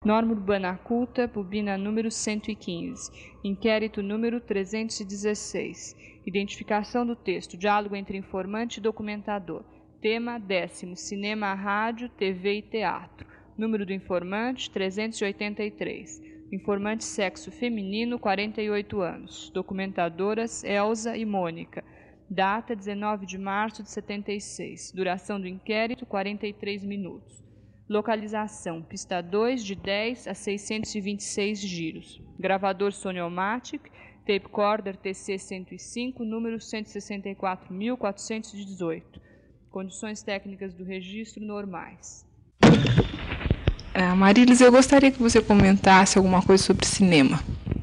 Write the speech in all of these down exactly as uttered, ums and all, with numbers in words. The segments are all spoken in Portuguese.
Norma Urbana Culta, bobina número cento e quinze. Inquérito número trezentos e dezesseis. Identificação do texto. Diálogo entre informante e documentador. Tema décimo. Cinema, rádio, T V e teatro. Número do informante, trezentos e oitenta e três. Informante sexo feminino, quarenta e oito anos. Documentadoras, Elza e Mônica. Data, dezenove de março de setenta e seis. Duração do inquérito, quarenta e três minutos. Localização, pista dois, de dez a seiscentos e vinte e seis giros. Gravador Soniomatic, tape recorder T C cento e cinco, número cento e sessenta e quatro mil quatrocentos e dezoito. Condições técnicas do registro normais. Ah, Marilis, eu gostaria que você comentasse alguma coisa sobre cinema.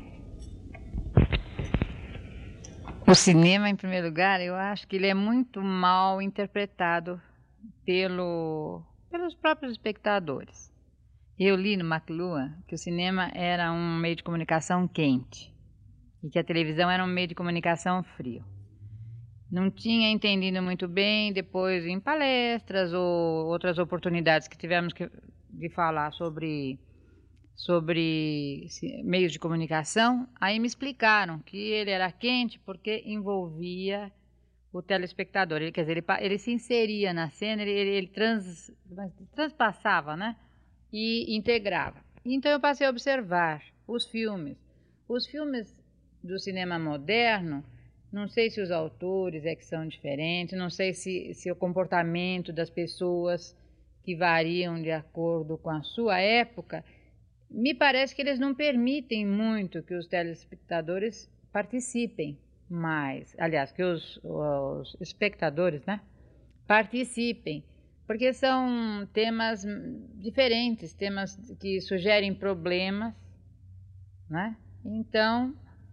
O cinema, em primeiro lugar, eu acho que ele é muito mal interpretado pelo... pelos próprios espectadores. Eu li no McLuhan que o cinema era um meio de comunicação quente e que a televisão era um meio de comunicação frio. Não tinha entendido muito bem, depois em palestras ou outras oportunidades que tivemos que, de falar sobre, sobre meios de comunicação, aí me explicaram que ele era quente porque envolvia o telespectador, ele, quer dizer, ele, ele se inseria na cena, ele, ele, ele trans, transpassava, né? E integrava. Então eu passei a observar os filmes. Os filmes do cinema moderno, não sei se os autores é que são diferentes, não sei se, se o comportamento das pessoas que variam de acordo com a sua época, me parece que eles não permitem muito que os telespectadores participem. Mais, aliás, que os, os espectadores, né, participem, porque são temas diferentes, temas que sugerem problemas, né? Então,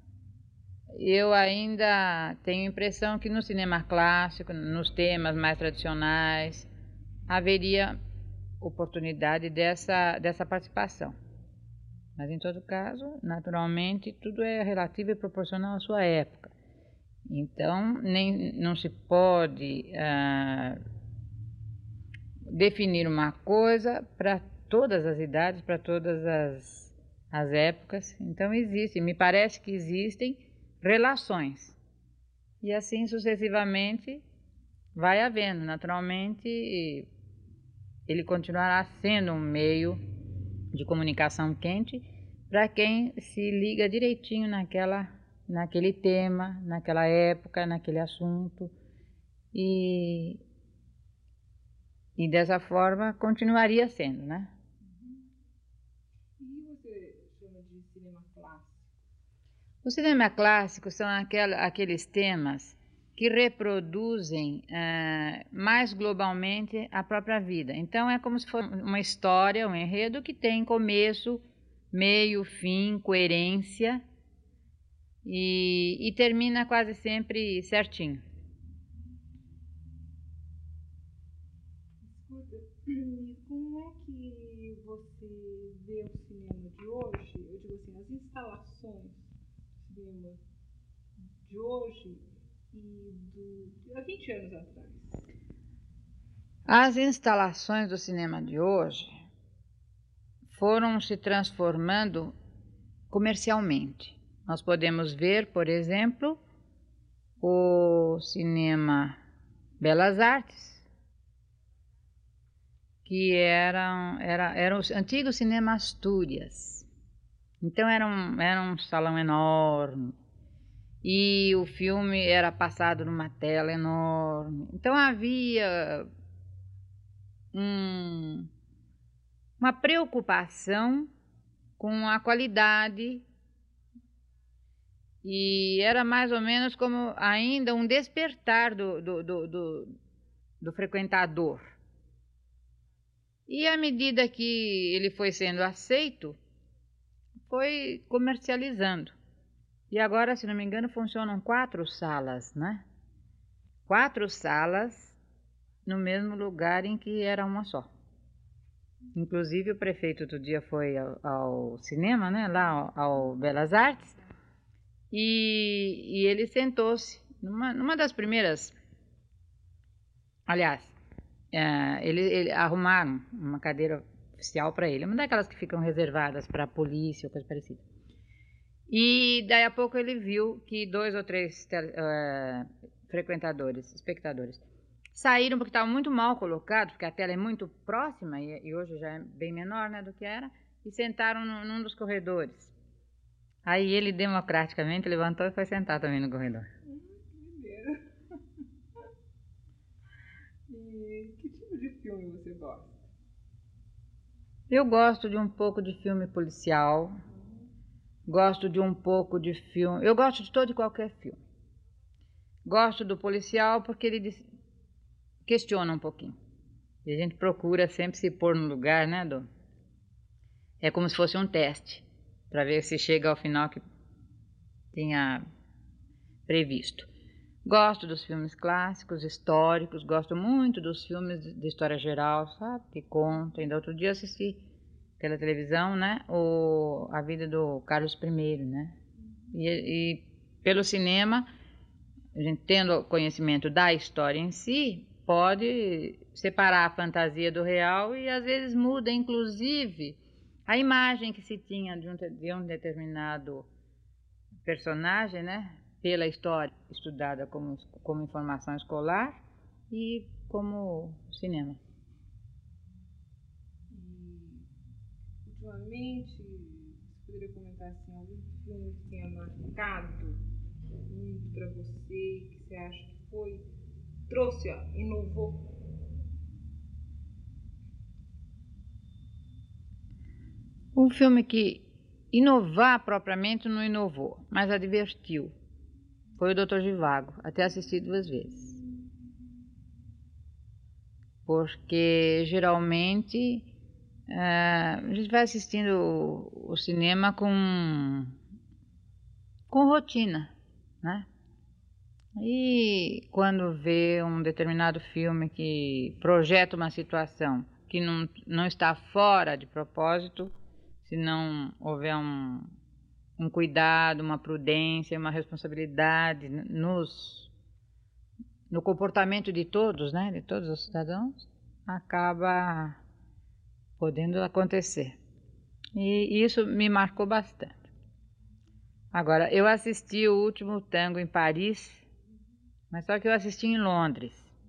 eu ainda tenho a impressão que no cinema clássico, nos temas mais tradicionais, haveria oportunidade dessa, dessa participação. Mas, em todo caso, naturalmente, tudo é relativo e proporcional à sua época. Então, nem, não se pode ah, definir uma coisa para todas as idades, para todas as, as épocas. Então, existem, me parece que existem relações. E assim sucessivamente vai havendo. Naturalmente, ele continuará sendo um meio de comunicação quente para quem se liga direitinho naquela naquele tema, naquela época, naquele assunto, e, e dessa forma continuaria sendo, né? E você chama de cinema clássico? O cinema clássico são aquel, aqueles temas que reproduzem uh, mais globalmente a própria vida. Então é como se fosse uma história, um enredo que tem começo, meio, fim, coerência, E, e termina quase sempre certinho. Escuta, e como é que você vê o cinema de hoje? Eu digo assim, as instalações do cinema de hoje e do, há vinte anos atrás. As instalações do cinema de hoje foram se transformando comercialmente. Nós podemos ver, por exemplo, o cinema Belas Artes, que era, era, era o antigo cinema Astúrias. Então era um, era um salão enorme e o filme era passado numa tela enorme. Então havia um, uma preocupação com a qualidade. E era mais ou menos como ainda um despertar do, do, do, do, do frequentador. E à medida que ele foi sendo aceito, foi comercializando. E agora, se não me engano, funcionam quatro salas, né? Quatro salas no mesmo lugar em que era uma só. Inclusive o prefeito outro dia foi ao, ao cinema, né? Lá ao, ao Belas Artes. E, e ele sentou-se numa, numa das primeiras, aliás, é, ele, ele arrumaram uma cadeira oficial para ele, uma daquelas que ficam reservadas para a polícia ou coisa parecida. E daí a pouco ele viu que dois ou três uh, frequentadores, espectadores, saíram porque estavam muito mal colocados, porque a tela é muito próxima e, e hoje já é bem menor, né, do que era, e sentaram no, num dos corredores. Aí ele democraticamente levantou e foi sentar também no corredor. Hum, e que tipo de filme você gosta? Eu gosto de um pouco de filme policial, gosto de um pouco de filme... Eu gosto de todo e qualquer filme. Gosto do policial porque ele questiona um pouquinho. E a gente procura sempre se pôr no lugar, né, do... É como se fosse um teste, para ver se chega ao final que tinha previsto. Gosto dos filmes clássicos, históricos, gosto muito dos filmes de história geral, sabe, que contam. Ainda outro dia assisti pela televisão, né, o, a vida do Carlos I, né, e, e pelo cinema, a gente tendo conhecimento da história em si, pode separar a fantasia do real e às vezes muda, inclusive, a imagem que se tinha de um, de um determinado personagem, né, pela história estudada como, como informação escolar e como cinema. E, ultimamente, você poderia comentar assim, algum filme que tenha marcado muito para você, que você acha que foi, trouxe, ó, inovou? Um filme que inovar propriamente não inovou, mas a divertiu. Foi o doutor Zhivago, até assisti duas vezes. Porque geralmente uh, a gente vai assistindo o, o cinema com, com rotina, né? E quando vê um determinado filme que projeta uma situação que não, não está fora de propósito, se não houver um, um cuidado, uma prudência, uma responsabilidade nos, no comportamento de todos, né, de todos os cidadãos, acaba podendo acontecer. E isso me marcou bastante. Agora, eu assisti o último Tango em Paris, mas só que eu assisti em Londres,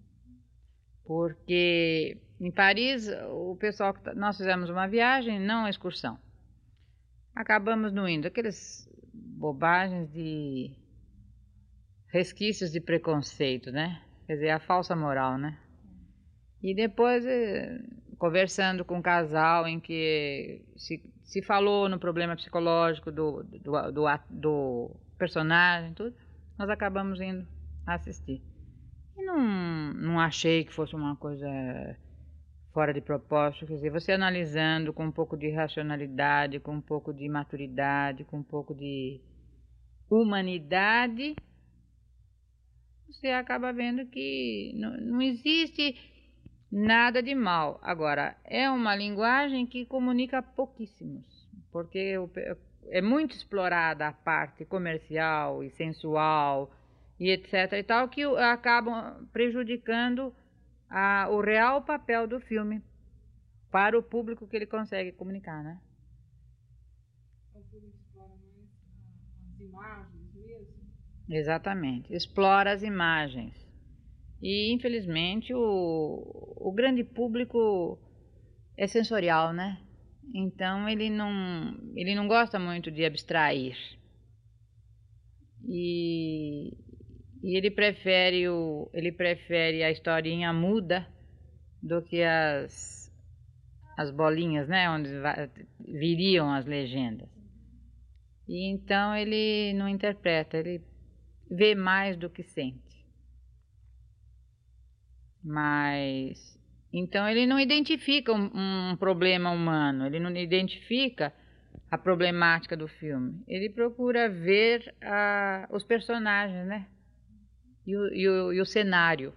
porque em Paris o pessoal, nós fizemos uma viagem, não uma excursão. Acabamos não indo, aqueles bobagens de resquícios de preconceito, né? Quer dizer, a falsa moral, né? E depois, conversando com um casal em que se, se falou no problema psicológico do, do, do, do personagem, tudo, nós acabamos indo assistir. E não, não achei que fosse uma coisa fora de propósito, quer dizer, você analisando com um pouco de racionalidade, com um pouco de maturidade, com um pouco de humanidade, você acaba vendo que não, não existe nada de mal. Agora, é uma linguagem que comunica pouquíssimos, porque é muito explorada a parte comercial e sensual e etc e tal, que acabam prejudicando a, o real papel do filme para o público que ele consegue comunicar, né? O filme explora mais as imagens mesmo? Exatamente, explora as imagens. E infelizmente o, o grande público é sensorial, né? Então ele não, ele não gosta muito de abstrair. E, e ele prefere o, ele prefere a historinha muda do que as, as bolinhas, né? Onde viriam as legendas. E então ele não interpreta, ele vê mais do que sente. Mas então ele não identifica um, um problema humano, ele não identifica a problemática do filme. Ele procura ver uh, os personagens, né? E o, e o, e o cenário.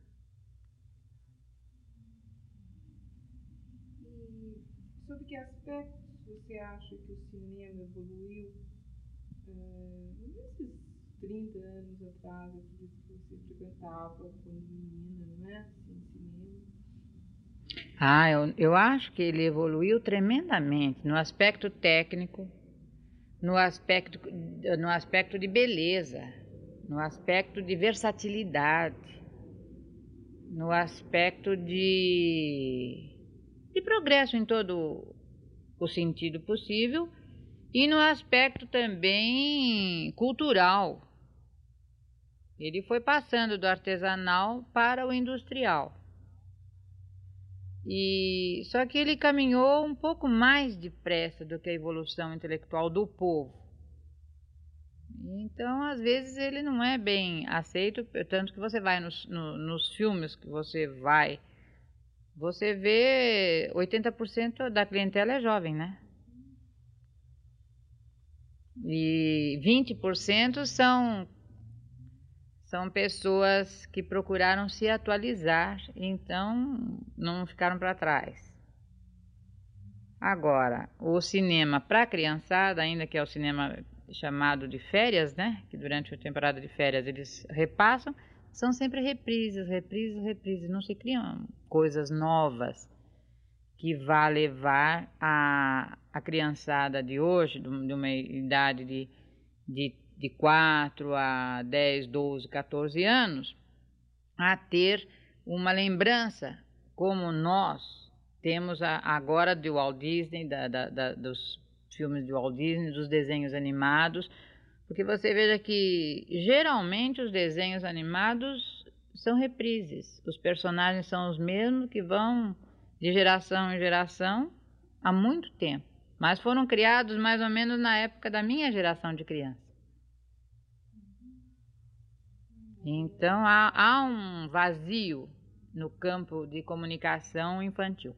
E sobre que aspectos você acha que o cinema evoluiu uh, nesses trinta anos atrás, que você frequentava quando menina, não é? Assim, cinema. Ah, eu, eu acho que ele evoluiu tremendamente no aspecto técnico, no aspecto, no aspecto de beleza, no aspecto de versatilidade, no aspecto de, de progresso em todo o sentido possível e no aspecto também cultural. Ele foi passando do artesanal para o industrial. E só que ele caminhou um pouco mais depressa do que a evolução intelectual do povo. Então, às vezes, ele não é bem aceito, tanto que você vai nos, no, nos filmes que você vai, você vê oitenta por cento da clientela é jovem, né? E vinte por cento são, são pessoas que procuraram se atualizar, então não ficaram para trás. Agora, o cinema para a criançada, ainda que é o cinema chamado de férias, né? Que durante a temporada de férias eles repassam, são sempre reprises, reprises, reprises. Não se criam coisas novas que vá levar a, a criançada de hoje, de uma idade de, de, de quatro a dez, doze, quatorze anos, a ter uma lembrança como nós temos a, agora de Walt Disney, da, da, da, dos filmes de Walt Disney, dos desenhos animados, porque você veja que geralmente os desenhos animados são reprises, os personagens são os mesmos que vão de geração em geração há muito tempo, mas foram criados mais ou menos na época da minha geração de criança. Então há, há um vazio no campo de comunicação infantil.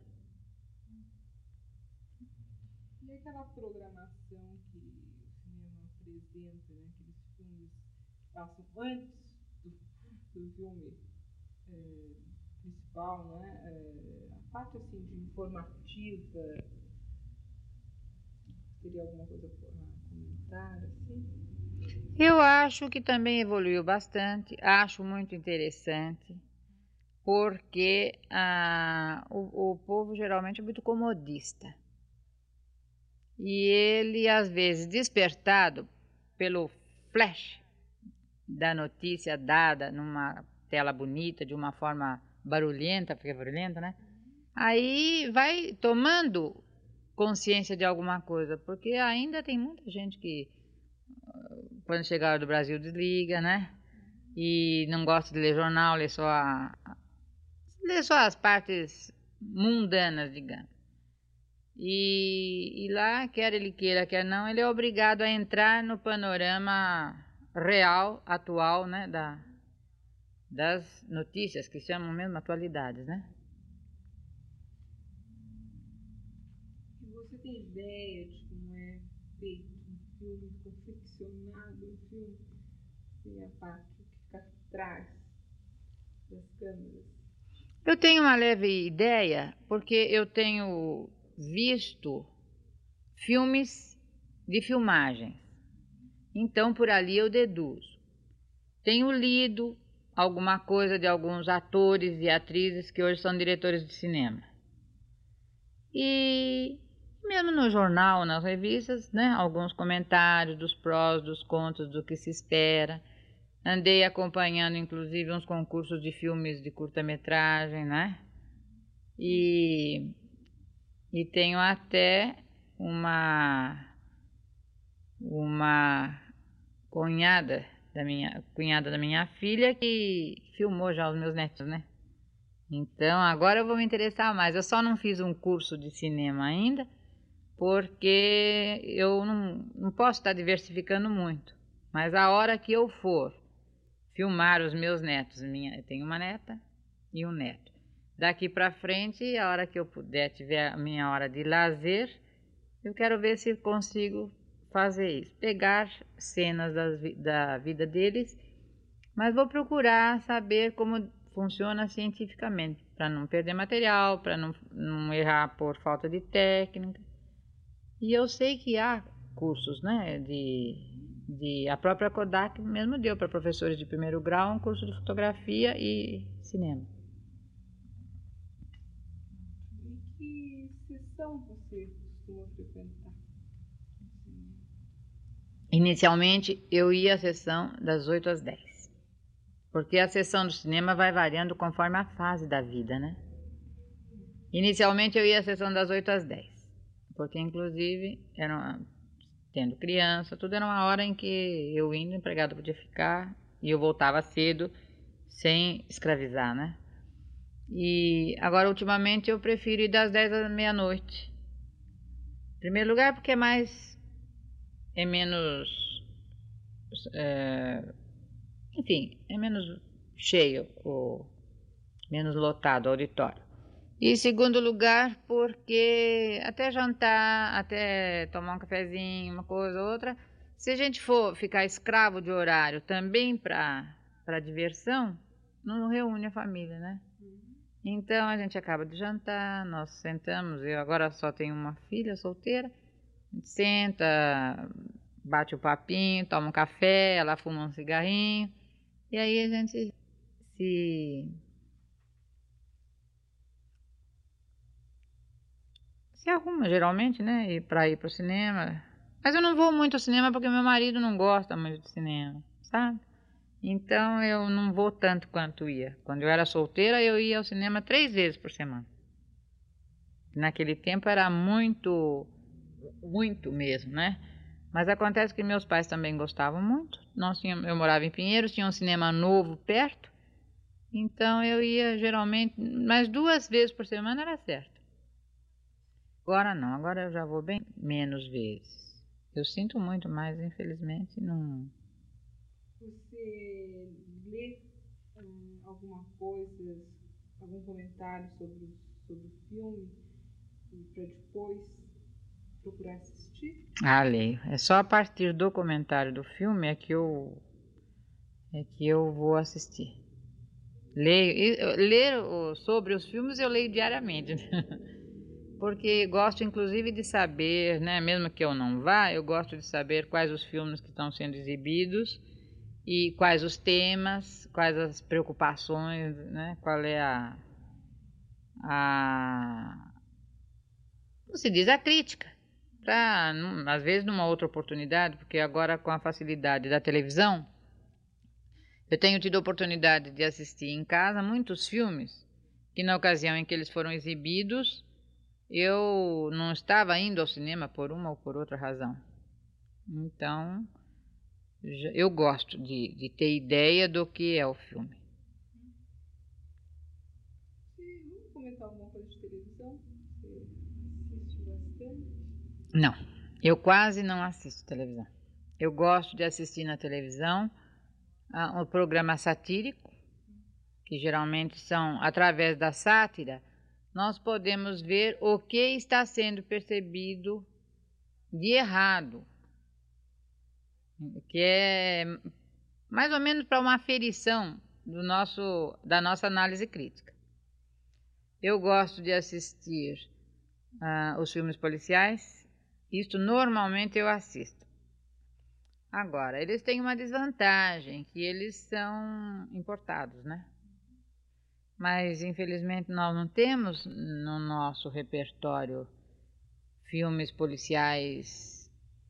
E aquela programação que o cinema apresenta, né? Aqueles filmes que passam antes do, do filme é, principal, né? É, a parte assim de informativa, teria alguma coisa a comentar assim? Eu acho que também evoluiu bastante, acho muito interessante, porque ah, o, o povo geralmente é muito comodista. E ele, às vezes, despertado pelo flash da notícia dada numa tela bonita, de uma forma barulhenta, porque é barulhenta, né? Aí vai tomando consciência de alguma coisa, porque ainda tem muita gente que, quando chegar do Brasil, desliga, né? E não gosta de ler jornal, lê só, a, lê só as partes mundanas, digamos. E, e lá, quer ele queira, quer não, ele é obrigado a entrar no panorama real, atual, né, da, das notícias, que chamam mesmo atualidades, né? E você tem ideia de como é feito um filme, confeccionado um filme, assim, a parte que fica atrás das câmeras? Eu tenho uma leve ideia, porque eu tenho visto filmes de filmagens. Então, por ali eu deduzo. Tenho lido alguma coisa de alguns atores e atrizes que hoje são diretores de cinema. E mesmo no jornal, nas revistas, né, alguns comentários dos prós, dos contras, do que se espera. Andei acompanhando, inclusive, uns concursos de filmes de curta-metragem, né? E, e tenho até uma, uma cunhada da minha, cunhada da minha filha que filmou já os meus netos, né? Então agora eu vou me interessar mais. Eu só não fiz um curso de cinema ainda, porque eu não, não posso estar diversificando muito. Mas a hora que eu for filmar os meus netos, minha, eu tenho uma neta e um neto. Daqui para frente, a hora que eu puder, tiver a minha hora de lazer, eu quero ver se consigo fazer isso. Pegar cenas das, da vida deles, mas vou procurar saber como funciona cientificamente, para não perder material, para não, não errar por falta de técnica. E eu sei que há cursos, né, de... De, a própria Kodak mesmo deu para professores de primeiro grau um curso de fotografia e cinema. sessão você costuma frequentar? Inicialmente, eu ia à sessão das oito às dez, porque a sessão do cinema vai variando conforme a fase da vida, né? Inicialmente, eu ia à sessão das oito às dez, porque, inclusive, era uma, tendo criança, tudo era uma hora em que eu indo, o empregado podia ficar, e eu voltava cedo, sem escravizar, né? E agora, ultimamente, eu prefiro ir das dez à meia-noite. Em primeiro lugar, porque é mais... é menos, é, enfim, é menos cheio, ou menos lotado o auditório. E em segundo lugar, porque até jantar, até tomar um cafezinho, uma coisa ou outra, se a gente for ficar escravo de horário também para para diversão, não reúne a família, né? Então a gente acaba de jantar, nós sentamos, eu agora só tenho uma filha solteira, a gente senta, bate o papinho, toma um café, ela fuma um cigarrinho, e aí a gente se, se arruma geralmente, né, para ir para o cinema. Mas eu não vou muito ao cinema porque meu marido não gosta muito de cinema, sabe? Então eu não vou tanto quanto ia. Quando eu era solteira, eu ia ao cinema três vezes por semana. Naquele tempo era muito, muito mesmo, né? Mas acontece que meus pais também gostavam muito. Nós tínhamos, eu morava em Pinheiros, tinha um cinema novo perto. Então eu ia geralmente, mas duas vezes por semana era certo. Agora não, agora eu já vou bem menos vezes. Eu sinto muito, mas infelizmente não... Você lê hum, alguma coisa, algum comentário sobre, sobre o filme para depois procurar assistir? Ah, leio. É só a partir do comentário do filme é que eu é que eu vou assistir. Leio, e- ler o- sobre os filmes eu leio diariamente, né? Porque gosto inclusive de saber, né, mesmo que eu não vá, eu gosto de saber quais os filmes que estão sendo exibidos e quais os temas, quais as preocupações, né, qual é a, a como se diz, a crítica. Pra, num- às vezes numa outra oportunidade, porque agora com a facilidade da televisão, eu tenho tido a oportunidade de assistir em casa muitos filmes que na ocasião em que eles foram exibidos, eu não estava indo ao cinema por uma ou por outra razão. Então, já- eu gosto de, de ter ideia do que é o filme. E vamos comentar alguma coisa de televisão? Você assiste bastante? Não, eu quase não assisto televisão. Eu gosto de assistir na televisão ah, um programa satírico, que geralmente são através da sátira, nós podemos ver o que está sendo percebido de errado, que é mais ou menos para uma aferição do nosso, da nossa análise crítica. Eu gosto de assistir ah, os filmes policiais, isto normalmente eu assisto. Agora, eles têm uma desvantagem, que eles são importados, né? Mas infelizmente nós não temos no nosso repertório filmes policiais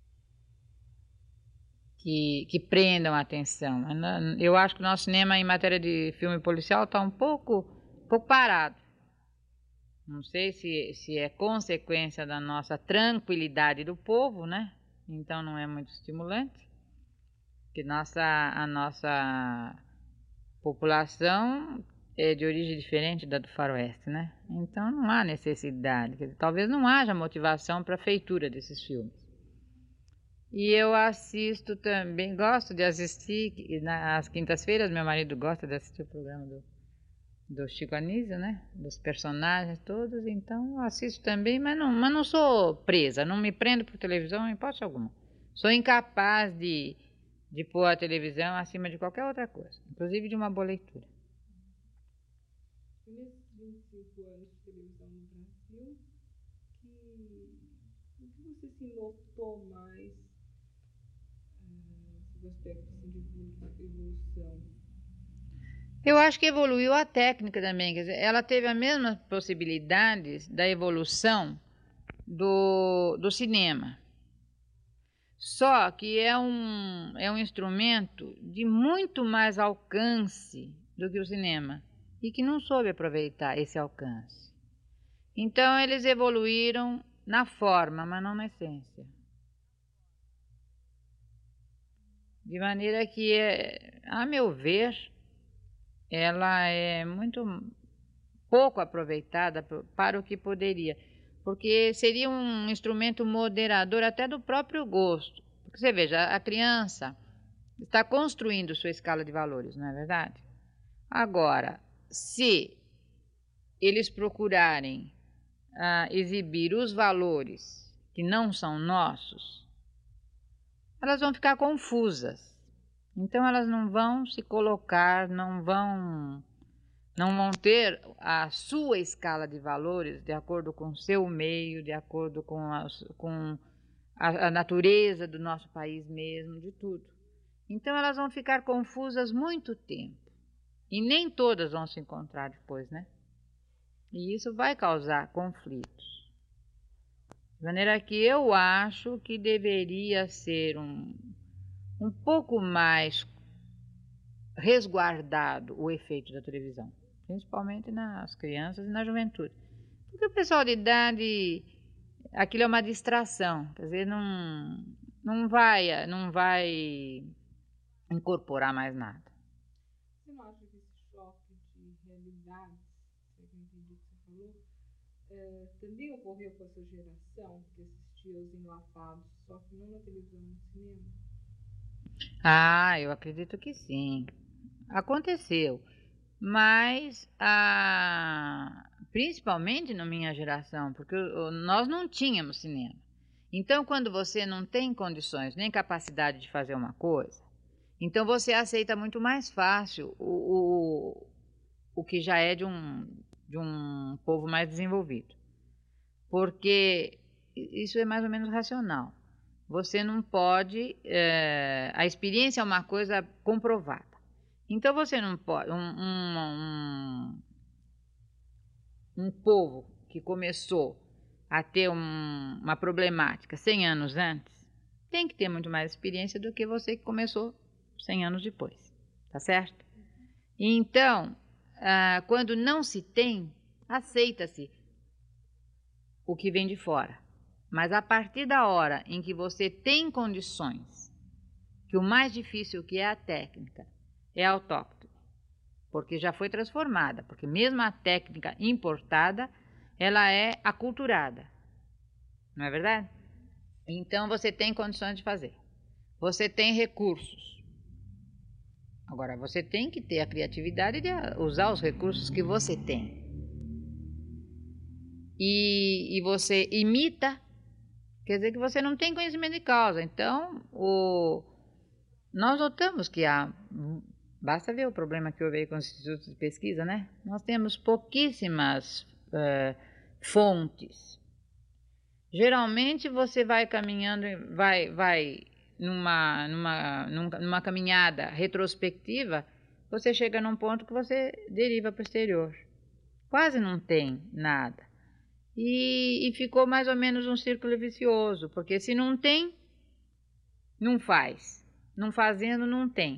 que, que prendam a atenção. Eu acho que o nosso cinema em matéria de filme policial está um pouco, um pouco parado. Não sei se, se é consequência da nossa tranquilidade do povo, né? Então não é muito estimulante. Que nossa, a nossa população é de origem diferente da do faroeste, né? Então não há necessidade, quer dizer, talvez não haja motivação para a feitura desses filmes. E eu assisto também, gosto de assistir, e nas quintas-feiras meu marido gosta de assistir o programa do, do Chico Anísio, né? Dos personagens todos, então eu assisto também, mas não, mas não sou presa, não me prendo por televisão em hipótese alguma. Sou incapaz de, de pôr a televisão acima de qualquer outra coisa, inclusive de uma boa leitura. Nesses vinte e cinco anos de televisão no Brasil, que, o que você se notou mais ah, sobre aspectos assim, de evolução? Eu acho que evoluiu a técnica também, quer dizer, ela teve as mesmas possibilidades da evolução do, do cinema. Só que é um, é um instrumento de muito mais alcance do que o cinema e que não soube aproveitar esse alcance. Então eles evoluíram na forma, mas não na essência. De maneira que, é, a meu ver, ela é muito pouco aproveitada para o que poderia, porque seria um instrumento moderador até do próprio gosto. Porque você veja, a criança está construindo sua escala de valores, não é verdade? Agora, se eles procurarem ah, exibir os valores que não são nossos, elas vão ficar confusas. Então elas não vão se colocar, não vão, não vão ter a sua escala de valores de acordo com o seu meio, de acordo com, a, com a, a natureza do nosso país mesmo, de tudo. Então elas vão ficar confusas muito tempo. E nem todas vão se encontrar depois, né? E isso vai causar conflitos. De maneira que eu acho que deveria ser um, um pouco mais resguardado o efeito da televisão, principalmente nas crianças e na juventude. Porque o pessoal de idade, aquilo é uma distração, quer dizer, não, não vai, não vai incorporar mais nada. Você não acha que esse choque de realidades, se eu entendi o que você falou, é, também ocorreu com a sua geração, que assistia aos enlatados, só que não na televisão, no cinema? Ah, eu acredito que sim. Aconteceu. Mas, ah, principalmente na minha geração, porque nós não tínhamos cinema. Então, quando você não tem condições nem capacidade de fazer uma coisa, então você aceita muito mais fácil o, o, o que já é de um, de um povo mais desenvolvido. Porque isso é mais ou menos racional. Você não pode... É, a experiência é uma coisa comprovada. Então você não pode... Um, um, um, um povo que começou a ter um, uma problemática cem anos antes, tem que ter muito mais experiência do que você que começou cem anos depois. Tá certo? Então, ah, quando não se tem, aceita-se o que vem de fora. Mas a partir da hora em que você tem condições, que o mais difícil que é a técnica, é autóctone, porque já foi transformada, porque mesmo a técnica importada, ela é aculturada, não é verdade? Então você tem condições de fazer, você tem recursos. Agora você tem que ter a criatividade de usar os recursos que você tem. E, e você imita, quer dizer que você não tem conhecimento de causa. Então, o, nós notamos que há, basta ver o problema que houve aí com os institutos de pesquisa, né? Nós temos pouquíssimas uh, fontes. Geralmente você vai caminhando, vai, vai numa, numa, numa caminhada retrospectiva, você chega num ponto que você deriva para o exterior. Quase não tem nada. E, e ficou mais ou menos um círculo vicioso, porque se não tem, não faz. Não fazendo, não tem.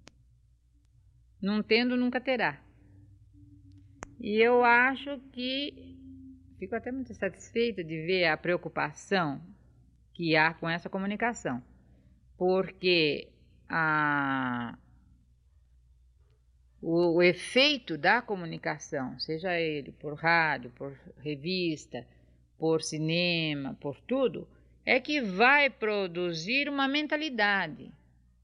Não tendo, nunca terá. E eu acho que fico até muito satisfeita de ver a preocupação que há com essa comunicação, porque a, o, o efeito da comunicação, seja ele por rádio, por revista, por cinema, por tudo, é que vai produzir uma mentalidade.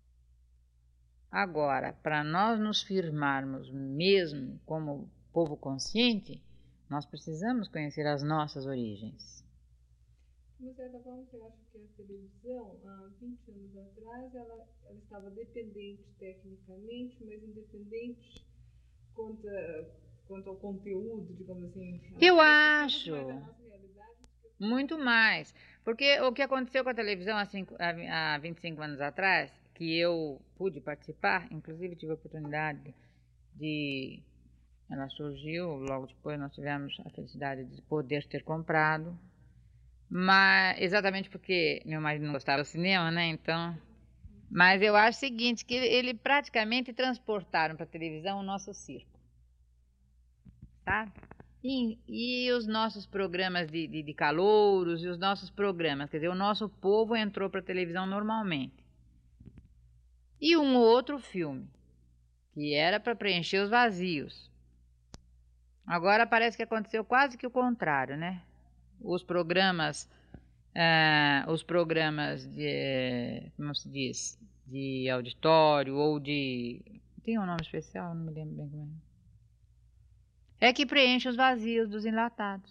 Agora, para nós nos firmarmos mesmo como povo consciente, nós precisamos conhecer as nossas origens. De certa forma, você acha que a televisão, há vinte anos atrás, ela, ela estava dependente tecnicamente, mas independente quanto, quanto ao conteúdo, digamos assim? Eu acho. Muito mais. Porque o que aconteceu com a televisão há, cinco, há vinte e cinco anos atrás, que eu pude participar, inclusive tive a oportunidade de... Ela surgiu, logo depois nós tivemos a felicidade de poder ter comprado. mas exatamente porque meu marido não gostava do cinema, né? Então, mas eu acho o seguinte, que ele, ele praticamente transportaram para a televisão o nosso circo, sabe? E, e os nossos programas de, de, de calouros e os nossos programas, quer dizer, o nosso povo entrou para a televisão normalmente. E um outro filme, que era para preencher os vazios. Agora parece que aconteceu quase que o contrário, né? Os programas, ah, os programas de, como se diz, de auditório ou de... Tem um nome especial? Não me lembro bem como é. É que preenche os vazios dos enlatados.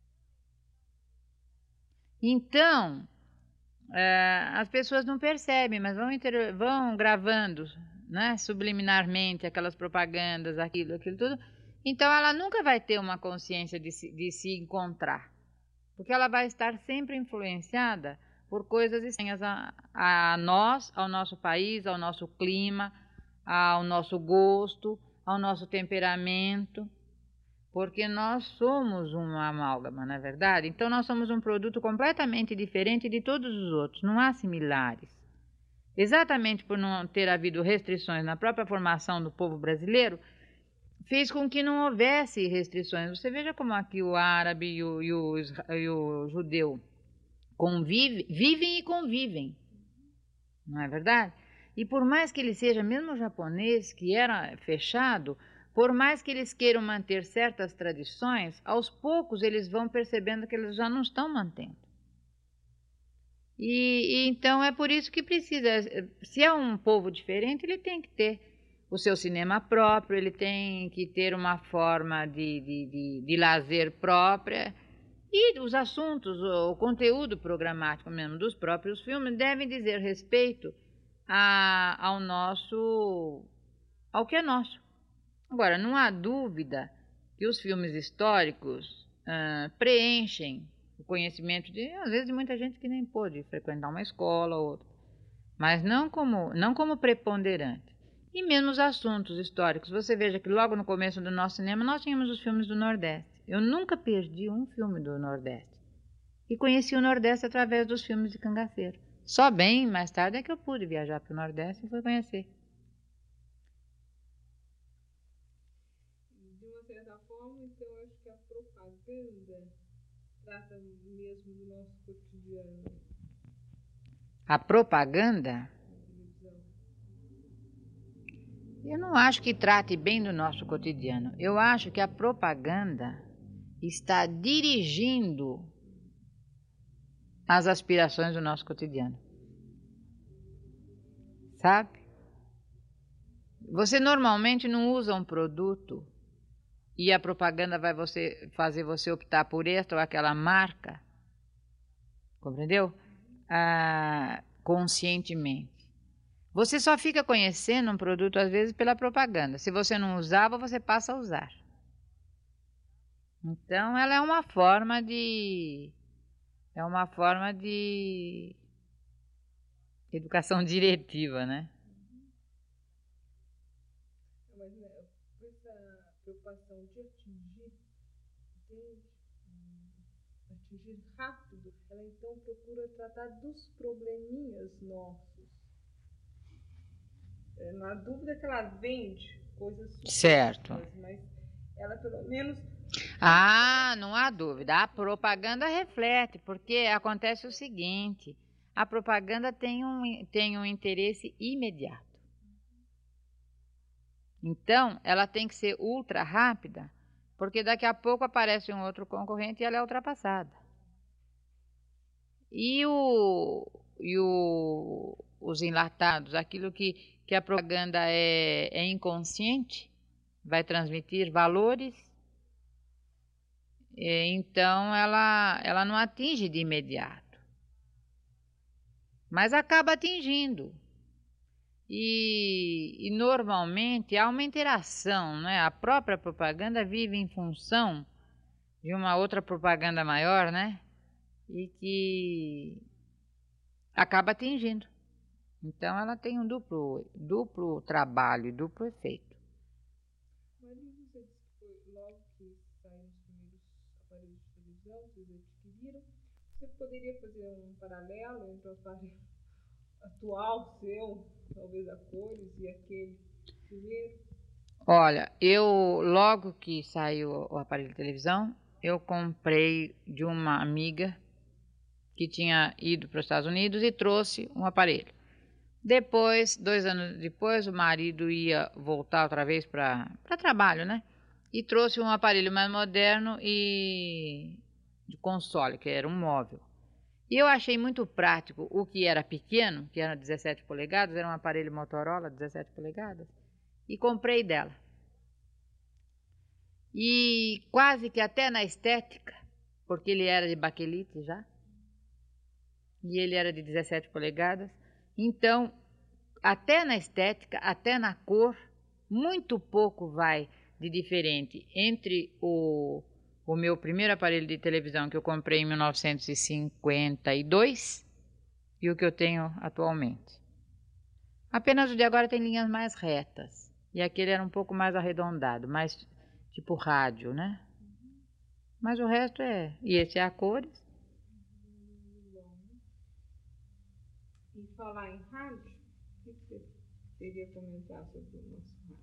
Então, ah, as pessoas não percebem, mas vão, inter... vão gravando, né, subliminarmente aquelas propagandas, aquilo, aquilo tudo. Então, ela nunca vai ter uma consciência de se, de se encontrar, porque ela vai estar sempre influenciada por coisas estranhas a, a nós, ao nosso país, ao nosso clima, ao nosso gosto, ao nosso temperamento. Porque nós somos uma amálgama, não é verdade? Então nós somos um produto completamente diferente de todos os outros, não há similares. Exatamente por não ter havido restrições na própria formação do povo brasileiro, fez com que não houvesse restrições. Você veja como aqui o árabe e o, e o, e o judeu convive, vivem e convivem, não é verdade? E por mais que ele seja, mesmo o japonês, que era fechado, por mais que eles queiram manter certas tradições, aos poucos eles vão percebendo que eles já não estão mantendo. E, e então é por isso que precisa, se é um povo diferente, ele tem que ter o seu cinema próprio, ele tem que ter uma forma de, de, de, de lazer própria. E os assuntos, o conteúdo programático mesmo dos próprios filmes devem dizer respeito a, ao nosso, ao que é nosso. Agora, não há dúvida que os filmes históricos ah, preenchem o conhecimento de, às vezes, de muita gente que nem pôde frequentar uma escola ou outra, mas não como, não como preponderante. E mesmo os assuntos históricos. Você veja que logo no começo do nosso cinema nós tínhamos os filmes do Nordeste. Eu nunca perdi um filme do Nordeste. E conheci o Nordeste através dos filmes de Cangaceiro. Só bem mais tarde é que eu pude viajar para o Nordeste e fui conhecer. De uma certa forma, então, eu acho que a propaganda trata mesmo do nosso cotidiano. A propaganda? Eu não acho que trate bem do nosso cotidiano. Eu acho que a propaganda está dirigindo as aspirações do nosso cotidiano. Sabe? Você normalmente não usa um produto e a propaganda vai você, fazer você optar por esta ou aquela marca, compreendeu? Ah, conscientemente. Você só fica conhecendo um produto, às vezes, pela propaganda. Se você não usava, você passa a usar. Então, ela é uma forma de... É uma forma de educação diretiva, né? Mas né, essa preocupação de atingir, entende? Atingir rápido, ela então procura tratar dos probleminhas nossos. É, não há dúvida que ela vende coisas certo, mas ela pelo menos... Ah, não há dúvida. A propaganda reflete, porque acontece o seguinte, a propaganda tem um, tem um interesse imediato. Então, ela tem que ser ultra rápida, porque daqui a pouco aparece um outro concorrente e ela é ultrapassada. E, o, e o, os enlatados, aquilo que, que a propaganda é, é inconsciente, vai transmitir valores, então ela, ela não atinge de imediato, mas acaba atingindo. E, e normalmente há uma interação, né? A própria propaganda vive em função de uma outra propaganda maior, né? E que acaba atingindo. Então ela tem um duplo, duplo trabalho, duplo efeito. Mas você disse que foi logo que saíram os primeiros aparelhos de televisão, vocês adquiriram, Você poderia fazer um paralelo entre o aparelho atual seu, talvez a cores, e aquele primeiro? Olha, eu logo que saiu o aparelho de televisão, eu comprei de uma amiga que tinha ido para os Estados Unidos e trouxe um aparelho. Depois, dois anos depois, o marido ia voltar outra vez para para trabalho, né? E trouxe um aparelho mais moderno e de console, que era um móvel. E eu achei muito prático o que era pequeno, que era dezessete polegadas, era um aparelho Motorola dezessete polegadas, e comprei dela. E quase que até na estética, porque ele era de baquelite já, e ele era de dezessete polegadas, então até na estética, até na cor, muito pouco vai de diferente entre o, o meu primeiro aparelho de televisão que eu comprei em mil novecentos e cinquenta e dois e o que eu tenho atualmente. Apenas o de agora tem linhas mais retas e aquele era um pouco mais arredondado, mais tipo rádio, né? Mas o resto é... E esse é a cores. E falar em rádio, o que você teria comentar sobre o nosso rádio?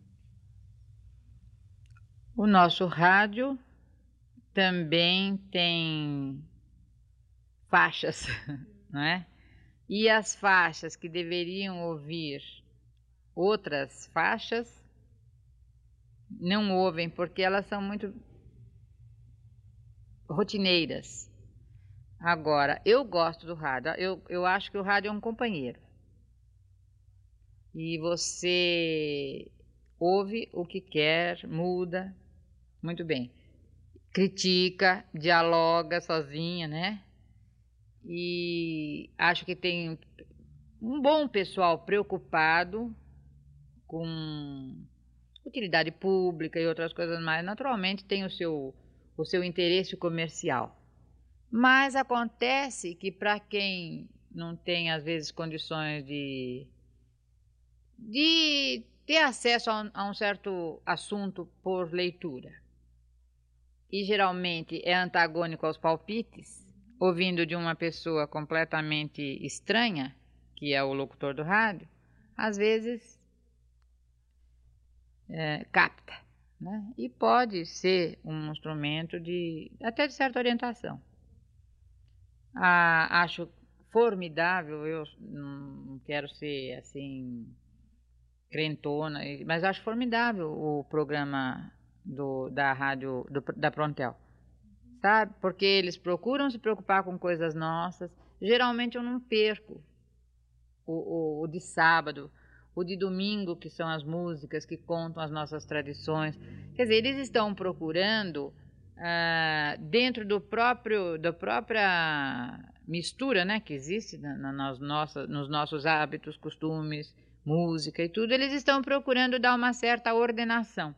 O nosso rádio também tem faixas, não é? E as faixas que deveriam ouvir outras faixas não ouvem porque elas são muito rotineiras. Agora, eu gosto do rádio, eu, eu acho que o rádio é um companheiro. E você ouve o que quer, muda, muito bem. Critica, dialoga sozinha, né? E acho que tem um bom pessoal preocupado com utilidade pública e outras coisas mais. Naturalmente tem o seu, o seu interesse comercial. Mas acontece que para quem não tem, às vezes, condições de, de ter acesso a um, a um certo assunto por leitura, e geralmente é antagônico aos palpites, ouvindo de uma pessoa completamente estranha, que é o locutor do rádio, às vezes é, capta, né? E pode ser um instrumento de até de certa orientação. Ah, acho formidável, eu não quero ser assim crentona, mas acho formidável o programa do, da rádio do, da Prontel, sabe? Porque eles procuram se preocupar com coisas nossas. Geralmente eu não perco o, o, o de sábado, o de domingo, que são as músicas que contam as nossas tradições. Quer dizer, eles estão procurando ah, dentro do próprio, da própria mistura, né, que existe na, na, nas nossas, nos nossos hábitos, costumes, música e tudo, eles estão procurando dar uma certa ordenação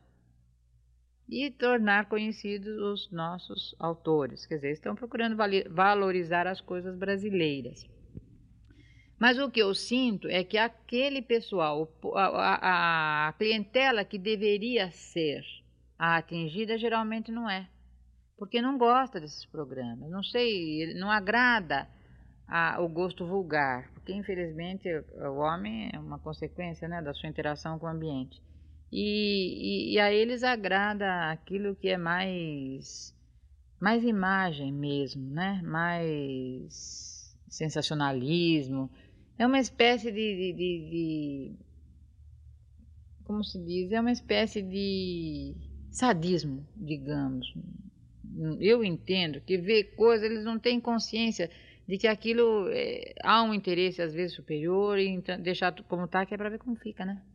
e tornar conhecidos os nossos autores. Quer dizer, estão procurando valorizar as coisas brasileiras. Mas o que eu sinto é que aquele pessoal, a, a, a clientela que deveria ser a atingida, geralmente não é. Porque não gosta desses programas. Não sei, não agrada a, o gosto vulgar. Porque, infelizmente, o homem é uma consequência, né, da sua interação com o ambiente. E, e, e a eles agrada aquilo que é mais, mais imagem mesmo, né? Mais sensacionalismo. É uma espécie de, de, de, de, como se diz, é uma espécie de sadismo, digamos. Eu entendo que ver coisas, eles não têm consciência de que aquilo é, há um interesse às vezes superior e então, deixar como está, que é para ver como fica, né?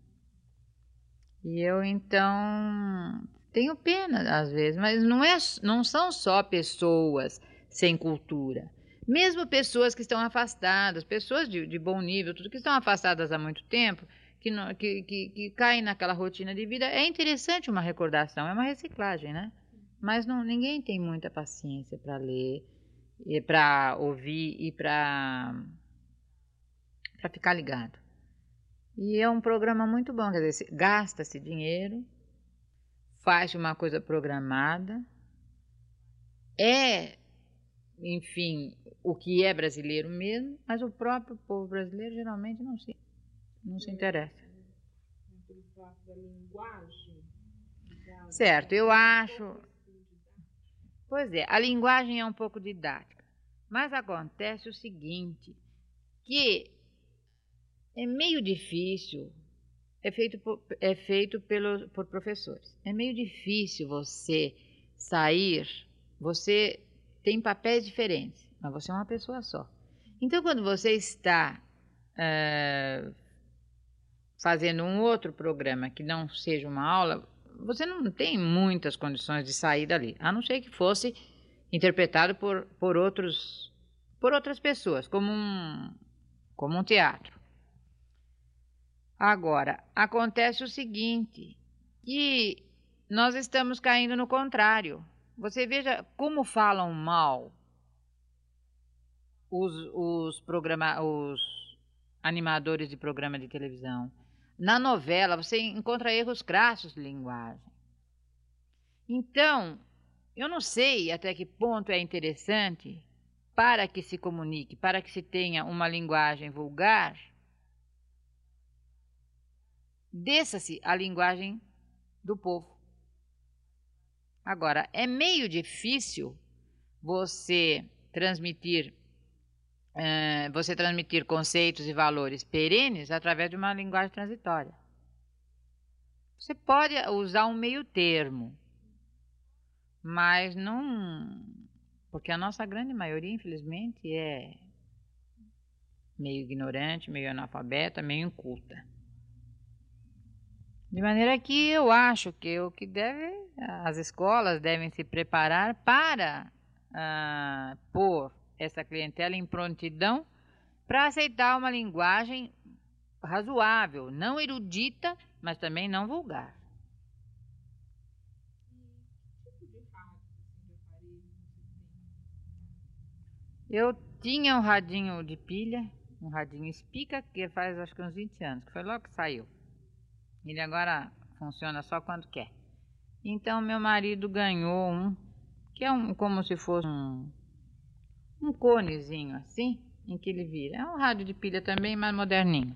E eu então tenho pena às vezes, mas não, é, não são só pessoas sem cultura. Mesmo pessoas que estão afastadas, pessoas de, de bom nível, tudo que estão afastadas há muito tempo, que, não, que, que, que caem naquela rotina de vida, é interessante uma recordação, é uma reciclagem, né? Mas não, ninguém tem muita paciência para ler, para ouvir e para ficar ligado. E é um programa muito bom, quer dizer, gasta-se dinheiro, faz uma coisa programada, é enfim, o que é brasileiro mesmo, mas o próprio povo brasileiro geralmente não se, não se interessa. Pelo fato da linguagem. da- Certo, eu da- acho. Pois é, a linguagem é um pouco didática, mas acontece o seguinte, que é meio difícil, é feito por, é feito pelo, por professores, é meio difícil você sair, você tem papéis diferentes, mas você é uma pessoa só. Então, quando você está eh, fazendo um outro programa que não seja uma aula, você não tem muitas condições de sair dali, a não ser que fosse interpretado por, por, outros, por outras pessoas, como um, como um teatro. Agora, acontece o seguinte, que nós estamos caindo no contrário. Você veja como falam mal os, os, programa, os animadores de programa de televisão. Na novela, você encontra erros crassos de linguagem. Então, eu não sei até que ponto é interessante para que se comunique, para que se tenha uma linguagem vulgar, desça-se a linguagem do povo. Agora, é meio difícil você transmitir, uh, você transmitir conceitos e valores perenes através de uma linguagem transitória. Você pode usar um meio termo, mas não... Porque a nossa grande maioria, infelizmente, é meio ignorante, meio analfabeta, meio inculta. De maneira que eu acho que o que deve, as escolas devem se preparar para ah, pôr essa clientela em prontidão para aceitar uma linguagem razoável, não erudita, mas também não vulgar. Eu tinha um radinho de pilha, um radinho Spica, que faz acho que uns vinte anos, que foi logo que saiu. Ele agora funciona só quando quer. Então meu marido ganhou um, que é um, como se fosse um, um conezinho assim, em que ele vira. É um rádio de pilha também, mas moderninho.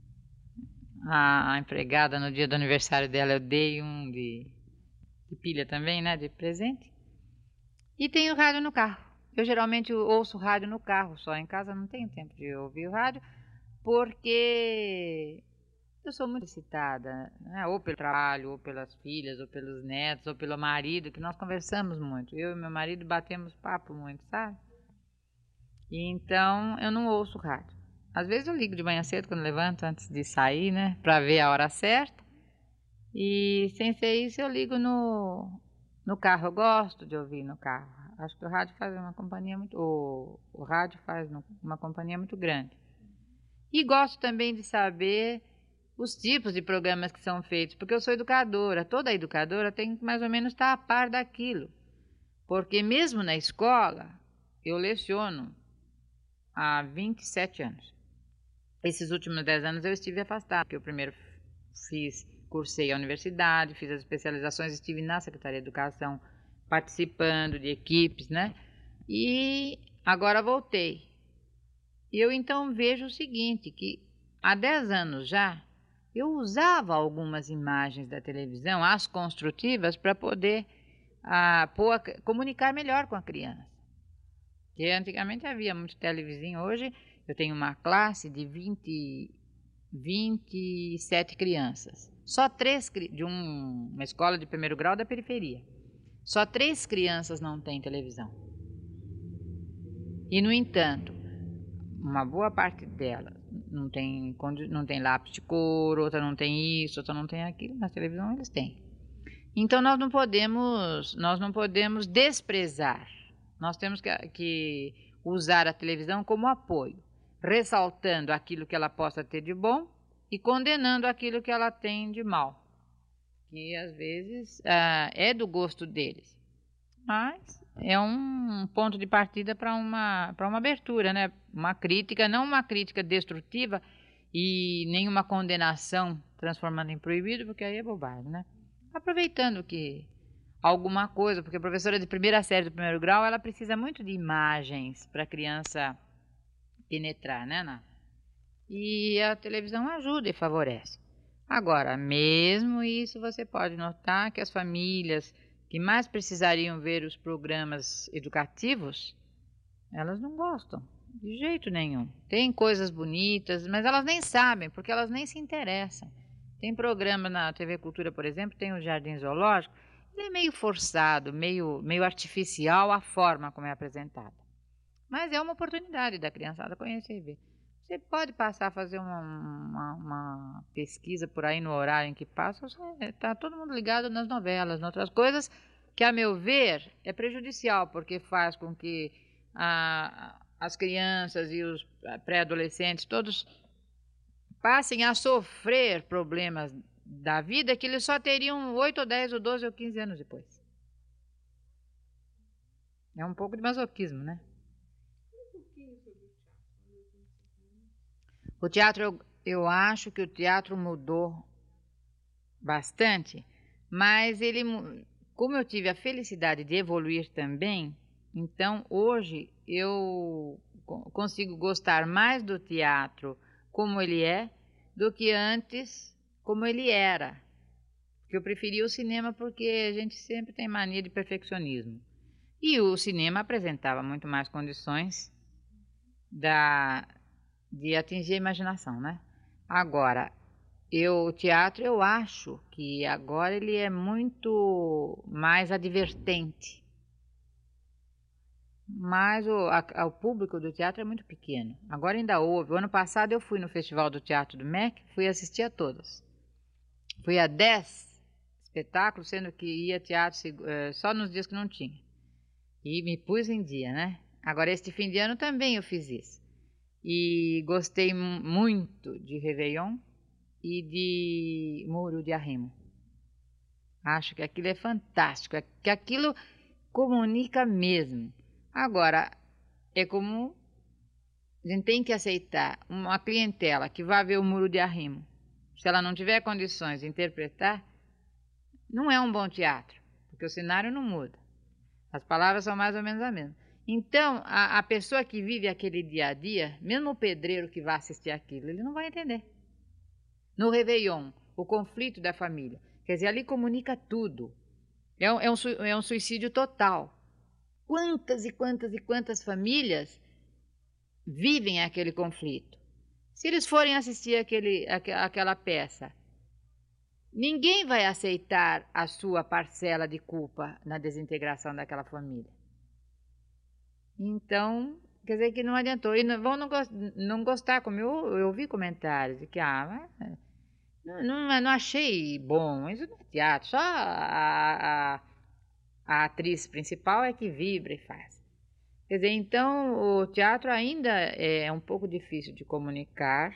A, a empregada, no dia do aniversário dela, eu dei um de, de pilha também, né, de presente. E tem o rádio no carro. Eu geralmente ouço rádio no carro, só em casa não tenho tempo de ouvir o rádio, porque eu sou muito excitada, né? Ou pelo trabalho, ou pelas filhas, ou pelos netos, ou pelo marido, que nós conversamos muito. Eu e meu marido batemos papo muito, sabe? E então eu não ouço rádio. Às vezes eu ligo de manhã cedo quando levanto, antes de sair, né? Pra ver a hora certa. E sem ser isso eu ligo no, no carro. Eu gosto de ouvir no carro. Acho que o rádio faz uma companhia muito... O, o rádio faz uma companhia muito grande. E gosto também de saber os tipos de programas que são feitos, porque eu sou educadora, toda educadora tem que mais ou menos estar a par daquilo, porque mesmo na escola eu leciono há vinte e sete anos. Esses últimos dez anos eu estive afastada, porque eu primeiro fiz, cursei a universidade, fiz as especializações, estive na Secretaria de Educação participando de equipes, né? E agora voltei. E eu então vejo o seguinte, que há dez anos já, eu usava algumas imagens da televisão, as construtivas, para poder ah, pôr, comunicar melhor com a criança. Porque antigamente havia muito televizinho, hoje eu tenho uma classe de vinte, vinte e sete crianças. Só três, de um, uma escola de primeiro grau da periferia. Só três crianças não têm televisão. E, no entanto, uma boa parte delas não tem, não tem lápis de cor, outra não tem isso, outra não tem aquilo, na televisão eles têm. Então nós não podemos, nós não podemos desprezar, nós temos que, que usar a televisão como apoio, ressaltando aquilo que ela possa ter de bom e condenando aquilo que ela tem de mal, que às vezes ah, é do gosto deles, mas é um ponto de partida para uma, para uma abertura, né? Uma crítica, não uma crítica destrutiva e nenhuma condenação transformando em proibido, porque aí é bobagem, né? Aproveitando que alguma coisa, porque a professora de primeira série do primeiro grau, ela precisa muito de imagens para a criança penetrar, né, Ná? E a televisão ajuda e favorece. Agora, mesmo isso, você pode notar que as famílias que mais precisariam ver os programas educativos, elas não gostam, de jeito nenhum. Tem coisas bonitas, mas elas nem sabem, porque elas nem se interessam. Tem programa na T V Cultura, por exemplo, tem o Jardim Zoológico, ele é meio forçado, meio, meio artificial a forma como é apresentada. Mas é uma oportunidade da criançada conhecer e ver. Você pode passar a fazer uma, uma, uma pesquisa por aí no horário em que passa, está todo mundo ligado nas novelas, em outras coisas, que, a meu ver, é prejudicial, porque faz com que a, as crianças e os pré-adolescentes todos passem a sofrer problemas da vida que eles só teriam oito ou dez ou doze ou quinze anos depois. É um pouco de masoquismo, né? O teatro, eu, eu acho que o teatro mudou bastante, mas ele, como eu tive a felicidade de evoluir também, então hoje eu consigo gostar mais do teatro como ele é do que antes como ele era. Porque eu preferia o cinema porque a gente sempre tem mania de perfeccionismo. E o cinema apresentava muito mais condições da, de atingir a imaginação, né? Agora, eu, o teatro, eu acho que agora ele é muito mais advertente. Mas o, a, o público do teatro é muito pequeno. Agora ainda houve. O ano passado eu fui no Festival do Teatro do M E C, fui assistir a todas. Fui a dez espetáculos, sendo que ia teatro uh, só nos dias que não tinha. E me pus em dia, né? Agora, este fim de ano também eu fiz isso. E gostei muito de Réveillon e de Muro de Arrimo. Acho que aquilo é fantástico, que aquilo comunica mesmo. Agora, é como a gente tem que aceitar uma clientela que vai ver o Muro de Arrimo. Se ela não tiver condições de interpretar, não é um bom teatro, porque o cenário não muda. As palavras são mais ou menos as mesmas. Então, a, a pessoa que vive aquele dia a dia, mesmo o pedreiro que vai assistir aquilo, ele não vai entender. No Réveillon, o conflito da família. Quer dizer, ali comunica tudo. É um, é um, é um suicídio total. Quantas e quantas e quantas famílias vivem aquele conflito? Se eles forem assistir aquele, aquela peça, ninguém vai aceitar a sua parcela de culpa na desintegração daquela família. Então, quer dizer que não adiantou. E não, vão não, não gostar, como eu, eu ouvi comentários de que, ah, não, não, não achei bom, isso não é teatro, só a, a, a atriz principal é que vibra e faz. Quer dizer, então o teatro ainda é um pouco difícil de comunicar,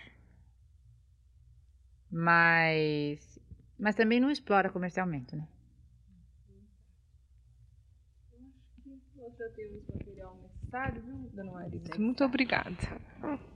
mas, mas também não explora comercialmente, né? Eu acho que nós já temos material necessário, viu, dona Marisa? Muito obrigada.